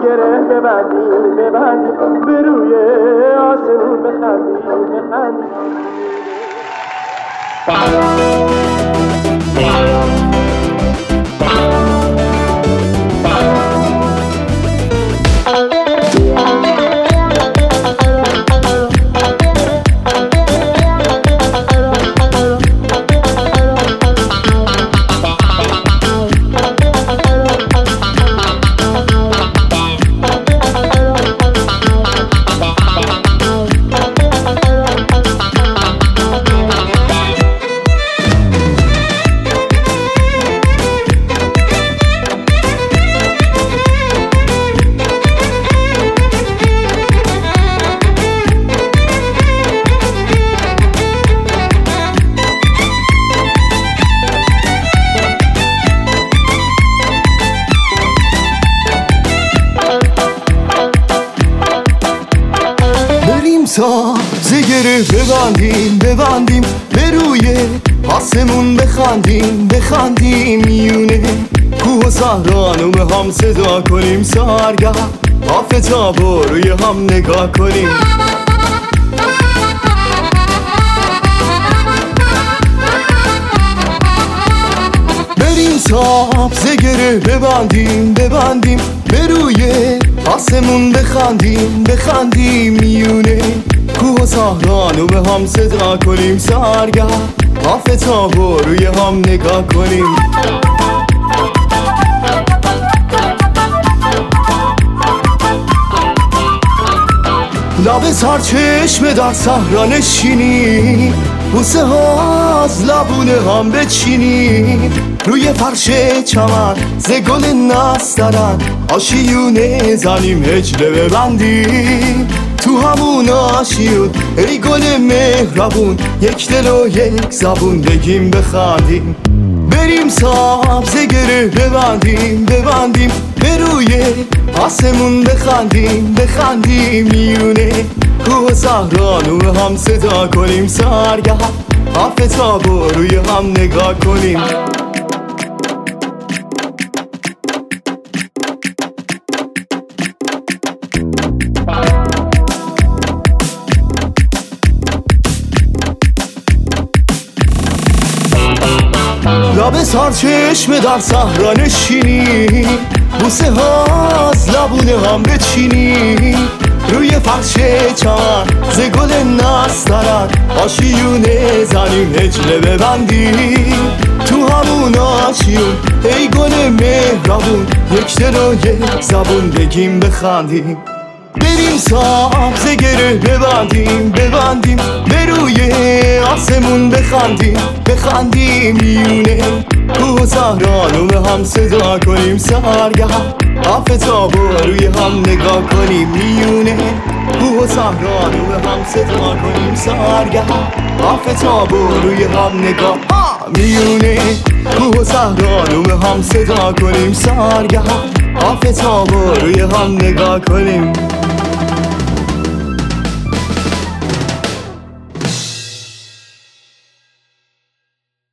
گره ببندیم به روی آسمون بخندیم سبز گره ببندیم به روی آسمون بخندیم میونه کوه و صحرا به هم صدا کنیم سرگه آفتابو روی هم نگاه کنیم بریم سبز گره ببندیم به روی آسمون بخندیم میونه کوه و صحرا به هم صدا کنیم سرگه آفتابو روی هم نگاه کنیم لب سرچشمه در صحرا نشینی بوسه ها از لبونه هم بچینی روی فرش چمن ز گل نسترن آشیونه زنیم هجله ببندیم تو همون آشیون ای گل مهربون یک دل و یک زبون بگیم بخندیم بریم سبز گره ببندیم به روی آسمون بخندیم میونه کوه و صحرا به هم صدا کنیم سرگه آفتابو روی هم نگاه کنیم لب سرچشمه در صحرا نشینی بوسه ها از لبونه هم بچینی روی فرش چمن ز گل نسترن آشیونه زنیم هجله ببندیم تو همون آشیون ای گل مهربون یک دل و یک زبون بگیم بخندیم بریم سبز گره ببندیم به روی آسمون بخندیم میونه کوه و صحرا به هم صدا کنیم سرگه آفتابو روی هم نگاه کنیم میونه کوه و صحرا به هم صدا کنیم سرگه آفتابو روی هم نگاه میونه کوه و صحرا به هم صدا کنیم سرگه آفتابو روی هم نگاه کنیم